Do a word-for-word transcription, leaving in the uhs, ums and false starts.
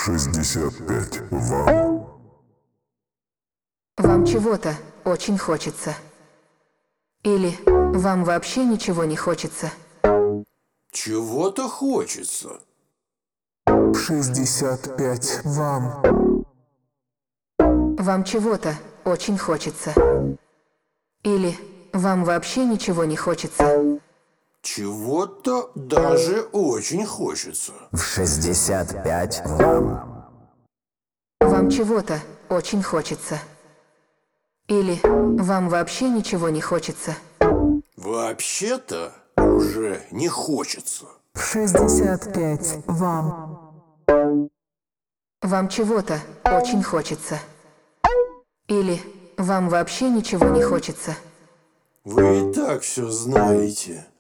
шестьдесят пять вам. Вам чего-то очень хочется. Или вам вообще ничего не хочется. Чего-то хочется. шестьдесят пять вам. Вам чего-то очень хочется. Или вам вообще ничего не хочется. Чего-то даже очень хочется. В шестьдесят пять вам. Вам чего-то очень хочется. Или вам вообще ничего не хочется. Вообще-то уже не хочется. В шестьдесят пять вам. Вам чего-то очень хочется. Или вам вообще ничего не хочется. Вы и так все знаете.